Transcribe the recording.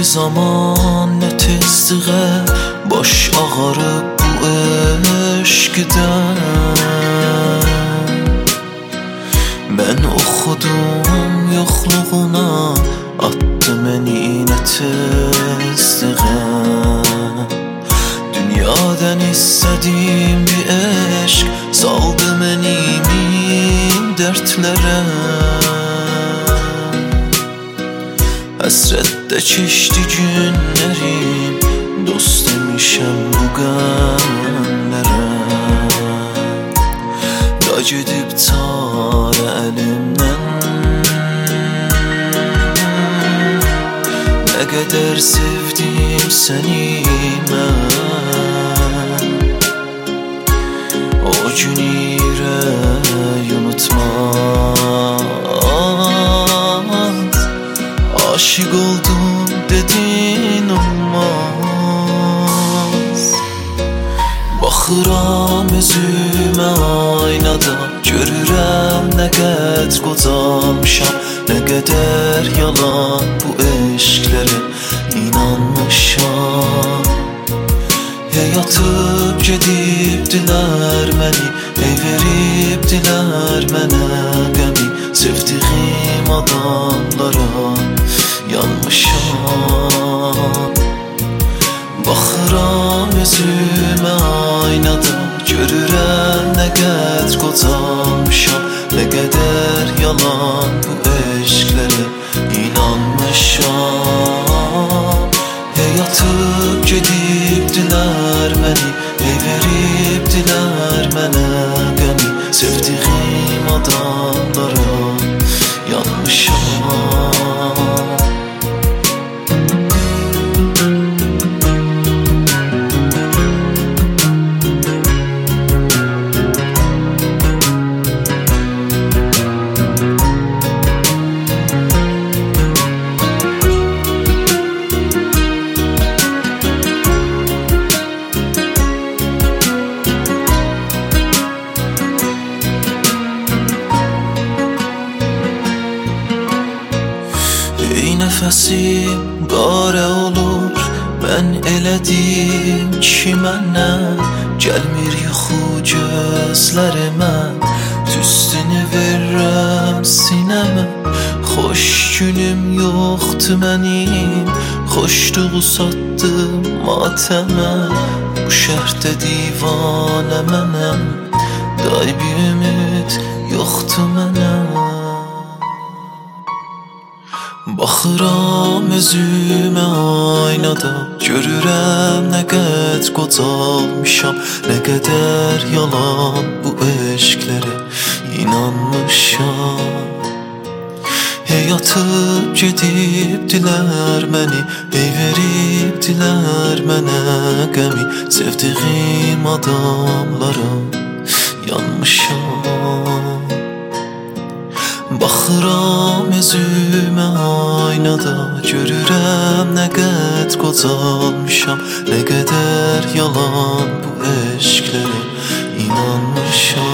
zaman ne tezdiğe baş ağarıb bu eşqdən. Mən oxudum yoxluğuna, attı məni nə tezdiğe. Dünyadan istədiyim bir eşq saldı məni min dərdlərə. Həsrətdə keçdi günlərim, dost demişəm bu qəmlərə. Da gedib çarə əlimdən, nə qədər sevdim səni mən. O günü ürək unutmaz, aşık oldum dedin olmaz. Baxıram özümə aynada, görürəm nə qədər qocalmışam, nə qədər yalan bu eşqlərə inanmışam. Yatıp gedibdilər məni, veribdilər mənə qəmi. Sevdiğim adamlara yanmışam. Baxıram özümə aynada, görürəm nə qədər qocalmışam, nə qədər yalan bu eşqlərə inanmışam. Yatıp gedibdilər məni, veribdilər mənə qəmi. Sevdiğim adamlara yanmışam. Nəfəsim qarə olur, mən elədim ki mənə gəlmir yuxu gözlərimə. Tüstünü verirəm sinəmə, xoş günüm yoxdur mənim, xoşluğu satdım matəmə. Bu şəhərdə divanə mənəm, day bir ümid yoxdur mənəm. Baxıram özümə aynada, görürəm nə qədər qocalmışam, nə qədər yalan bu eşqlərə inanmışam. Yatıp gedibdilər məni, veribdilər mənə qəmi. Sevdiğim adamlara yanmışam. Baxıram özümə aynada, görürəm nə qədər qocalmışam, nə qədər yalan bu eşqlərə inanmışam.